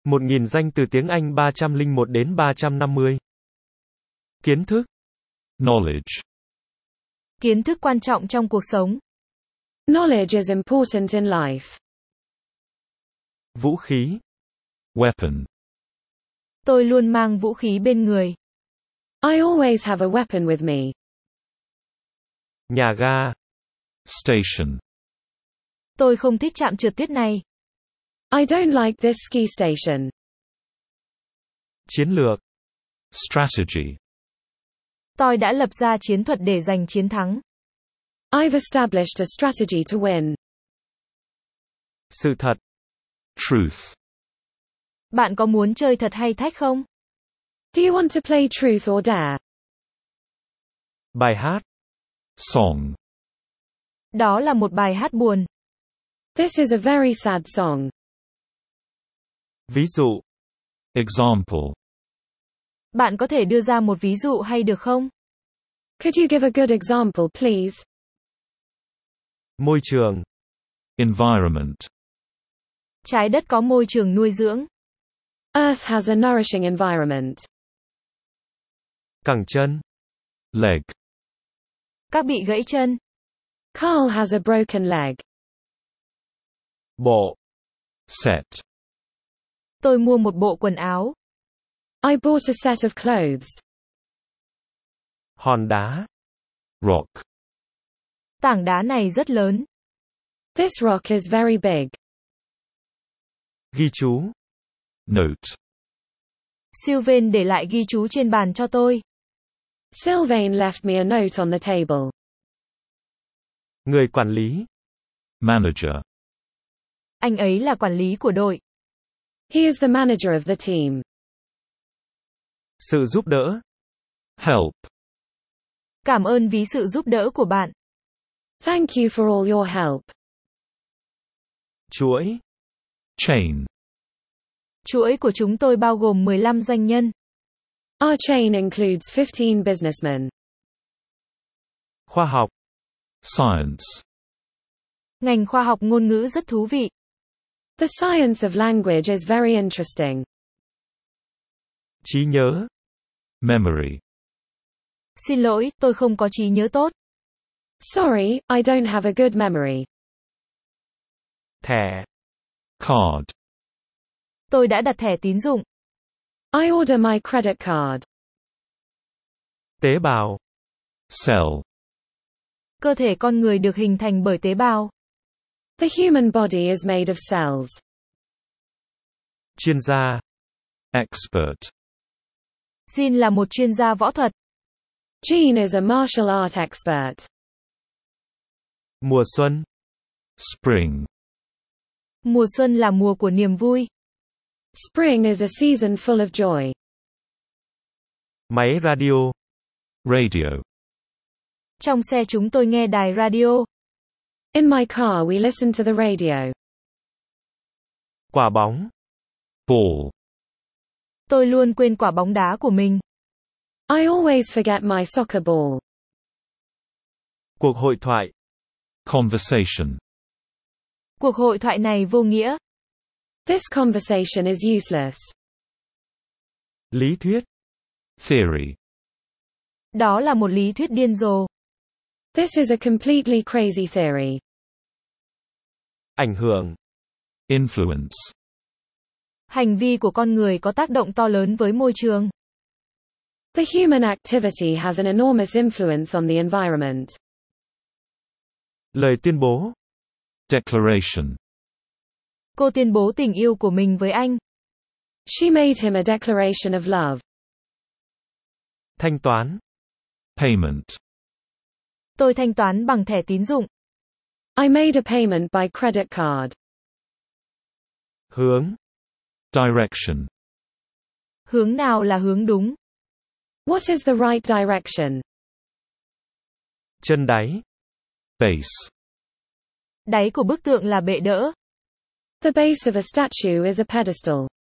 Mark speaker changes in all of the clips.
Speaker 1: 1000 danh từ tiếng Anh 301 đến 350. Kiến thức.
Speaker 2: Knowledge.
Speaker 3: Kiến thức quan trọng trong cuộc sống.
Speaker 4: Knowledge is important in life.
Speaker 1: Vũ khí.
Speaker 2: Weapon.
Speaker 3: Tôi luôn mang vũ khí bên người.
Speaker 4: I always have a weapon with me.
Speaker 1: Nhà ga.
Speaker 2: Station.
Speaker 3: Tôi không thích trạm trượt tuyết này.
Speaker 4: I don't like this ski station.
Speaker 1: Chiến lược.
Speaker 2: Strategy.
Speaker 3: Tôi đã lập ra chiến thuật để giành chiến thắng.
Speaker 4: I've established a strategy to win.
Speaker 1: Sự thật.
Speaker 2: Truth.
Speaker 3: Bạn có muốn chơi thật hay thách không?
Speaker 4: Do you want to play truth or dare?
Speaker 1: Bài hát.
Speaker 2: Song.
Speaker 3: Đó là một bài hát buồn.
Speaker 4: This is a very sad song.
Speaker 1: Ví dụ.
Speaker 2: Example.
Speaker 3: Bạn có thể đưa ra một ví dụ hay được không?
Speaker 4: Could you give a good example, please?
Speaker 1: Môi trường.
Speaker 2: Environment.
Speaker 3: Trái đất có môi trường nuôi dưỡng.
Speaker 4: Earth has a nourishing environment.
Speaker 1: Cẳng chân.
Speaker 2: Leg.
Speaker 3: Các bị gãy chân.
Speaker 4: Carl has a broken leg.
Speaker 1: Bộ.
Speaker 2: Set.
Speaker 3: Tôi mua một bộ quần áo.
Speaker 4: I bought a set of clothes.
Speaker 1: Hòn đá.
Speaker 2: Rock.
Speaker 3: Tảng đá này rất lớn.
Speaker 4: This rock is very big.
Speaker 1: Ghi chú.
Speaker 2: Note.
Speaker 3: Sylvain để lại ghi chú trên bàn cho tôi.
Speaker 4: Sylvain left me a note on the table.
Speaker 1: Người quản lý.
Speaker 2: Manager.
Speaker 3: Anh ấy là quản lý của đội.
Speaker 4: He is the manager of the team.
Speaker 1: Sự giúp đỡ.
Speaker 2: Help.
Speaker 3: Cảm ơn vì sự giúp đỡ của bạn.
Speaker 4: Thank you for all your help.
Speaker 1: Chuỗi.
Speaker 2: Chain.
Speaker 3: Chuỗi của chúng tôi bao gồm 15 doanh nhân.
Speaker 4: Our chain includes 15 businessmen.
Speaker 1: Khoa học.
Speaker 2: Science.
Speaker 3: Ngành khoa học ngôn ngữ rất thú vị.
Speaker 4: The science of language is very interesting.
Speaker 1: Trí nhớ.
Speaker 2: Memory.
Speaker 3: Xin lỗi, tôi không có trí nhớ tốt.
Speaker 4: Sorry, I don't have a good memory.
Speaker 1: Thẻ.
Speaker 2: Card.
Speaker 3: Tôi đã đặt thẻ tín dụng.
Speaker 4: I order my credit card.
Speaker 1: Tế bào.
Speaker 2: Cell.
Speaker 3: Cơ thể con người được hình thành bởi tế bào.
Speaker 4: The human body is made of cells.
Speaker 1: Chuyên gia.
Speaker 2: Expert.
Speaker 3: Jin là một chuyên gia võ thuật.
Speaker 4: Jean is a martial art expert.
Speaker 1: Mùa xuân.
Speaker 2: Spring.
Speaker 3: Mùa xuân là mùa của niềm vui.
Speaker 4: Spring is a season full of joy.
Speaker 1: Máy radio.
Speaker 2: Radio.
Speaker 3: Trong xe chúng tôi nghe đài radio.
Speaker 4: In my car we listen to the radio.
Speaker 1: Quả bóng.
Speaker 2: Ball.
Speaker 3: Tôi luôn quên quả bóng đá của mình.
Speaker 4: I always forget my soccer ball.
Speaker 1: Cuộc hội thoại.
Speaker 2: Conversation.
Speaker 3: Cuộc hội thoại này vô nghĩa.
Speaker 4: This conversation is useless.
Speaker 1: Lý thuyết.
Speaker 2: Theory.
Speaker 3: Đó là một lý thuyết điên rồ.
Speaker 4: This is a completely crazy theory.
Speaker 1: Ảnh hưởng.
Speaker 2: Influence.
Speaker 3: Hành vi của con người có tác động to lớn với môi trường.
Speaker 4: The human activity has an enormous influence on the environment.
Speaker 1: Lời tuyên bố.
Speaker 2: Declaration.
Speaker 3: Cô tuyên bố tình yêu của mình với anh.
Speaker 4: She made him a declaration of love.
Speaker 1: Thanh toán.
Speaker 2: Payment.
Speaker 3: Tôi thanh toán bằng thẻ tín dụng.
Speaker 4: I made a payment by credit card.
Speaker 1: Hướng.
Speaker 2: Direction.
Speaker 3: Hướng nào là hướng đúng?
Speaker 4: What is the right direction?
Speaker 1: Chân đáy.
Speaker 2: Base.
Speaker 3: Đáy của bức tượng là bệ đỡ.
Speaker 4: The base of a statue is a pedestal.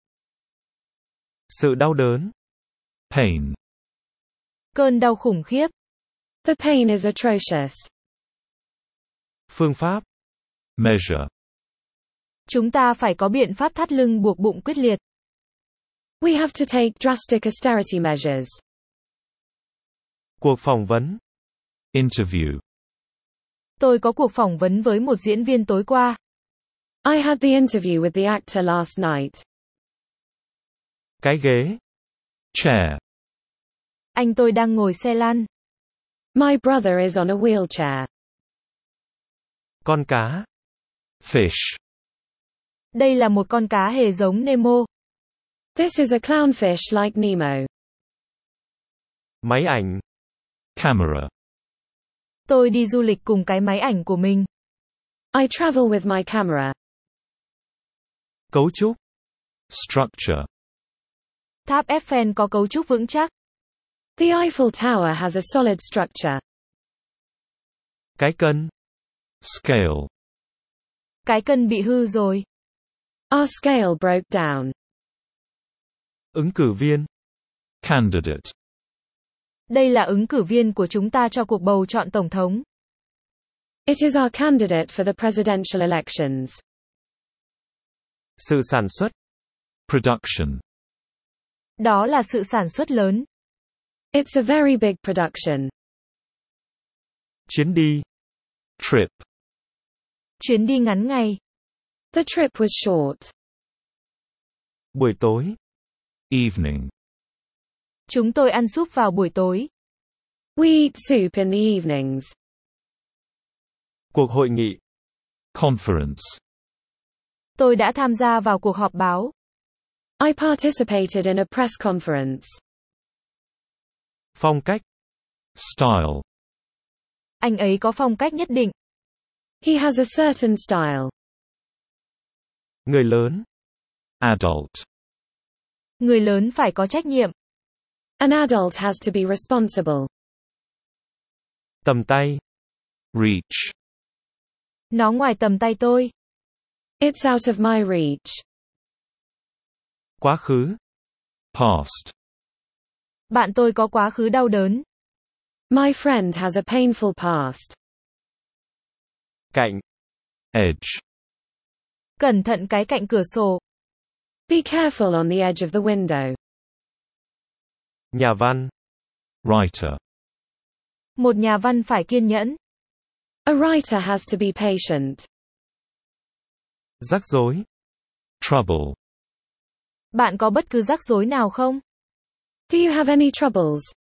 Speaker 1: Sự đau đớn.
Speaker 2: Pain.
Speaker 3: Cơn đau khủng khiếp.
Speaker 4: The pain is atrocious.
Speaker 1: Phương pháp.
Speaker 2: Measure.
Speaker 3: Chúng ta phải có biện pháp thắt lưng buộc bụng quyết liệt.
Speaker 4: We have to take drastic austerity measures.
Speaker 1: Cuộc phỏng vấn.
Speaker 2: Interview.
Speaker 3: Tôi có cuộc phỏng vấn với một diễn viên tối qua.
Speaker 4: I had the interview with the actor last night.
Speaker 1: Cái ghế.
Speaker 2: Chair.
Speaker 3: Anh tôi đang ngồi xe lăn.
Speaker 4: My brother is on a wheelchair.
Speaker 1: Con cá.
Speaker 2: Fish.
Speaker 3: Đây là một con cá hề giống Nemo.
Speaker 4: This is a clownfish like Nemo.
Speaker 1: Máy ảnh.
Speaker 2: Camera.
Speaker 3: Tôi đi du lịch cùng cái máy ảnh của mình.
Speaker 4: I travel with my camera.
Speaker 1: Cấu trúc.
Speaker 2: Structure.
Speaker 3: Tháp Eiffel có cấu trúc vững chắc.
Speaker 4: The Eiffel Tower has a solid structure.
Speaker 1: Cái cân.
Speaker 2: Scale.
Speaker 3: Cái cân bị hư rồi.
Speaker 4: Our scale broke down.
Speaker 1: Ứng cử viên.
Speaker 2: Candidate.
Speaker 3: Đây là ứng cử viên của chúng ta cho cuộc bầu chọn tổng thống.
Speaker 4: It is our candidate for the presidential elections.
Speaker 1: Sự sản xuất.
Speaker 2: Production.
Speaker 3: Đó là sự sản xuất lớn.
Speaker 4: It's a very big production.
Speaker 1: Chuyến đi.
Speaker 2: Trip.
Speaker 3: Chuyến đi ngắn ngày.
Speaker 4: The trip was short.
Speaker 1: Buổi tối.
Speaker 2: Evening.
Speaker 3: Chúng tôi ăn súp vào buổi tối.
Speaker 4: We eat soup in the evenings.
Speaker 1: Cuộc hội nghị.
Speaker 2: Conference.
Speaker 3: Tôi đã tham gia vào cuộc họp báo.
Speaker 4: I participated in a press conference.
Speaker 1: Phong cách.
Speaker 2: Style.
Speaker 3: Anh ấy có phong cách nhất định.
Speaker 4: He has a certain style.
Speaker 1: Người lớn.
Speaker 2: Adult.
Speaker 3: Người lớn phải có trách nhiệm.
Speaker 4: An adult has to be responsible.
Speaker 1: Tầm tay.
Speaker 2: Reach.
Speaker 3: Nó ngoài tầm tay tôi.
Speaker 4: It's out of my reach.
Speaker 1: Quá khứ.
Speaker 2: Past.
Speaker 3: Bạn tôi có quá khứ đau đớn.
Speaker 4: My friend has a painful past.
Speaker 1: Cạnh.
Speaker 2: Edge.
Speaker 3: Cẩn thận cái cạnh cửa sổ.
Speaker 4: Be careful on the edge of the window.
Speaker 1: Nhà văn.
Speaker 2: Writer.
Speaker 3: Một nhà văn phải kiên nhẫn.
Speaker 4: A writer has to be patient.
Speaker 1: Rắc rối.
Speaker 2: Trouble.
Speaker 3: Bạn có bất cứ rắc rối nào không?
Speaker 4: Do you have any troubles?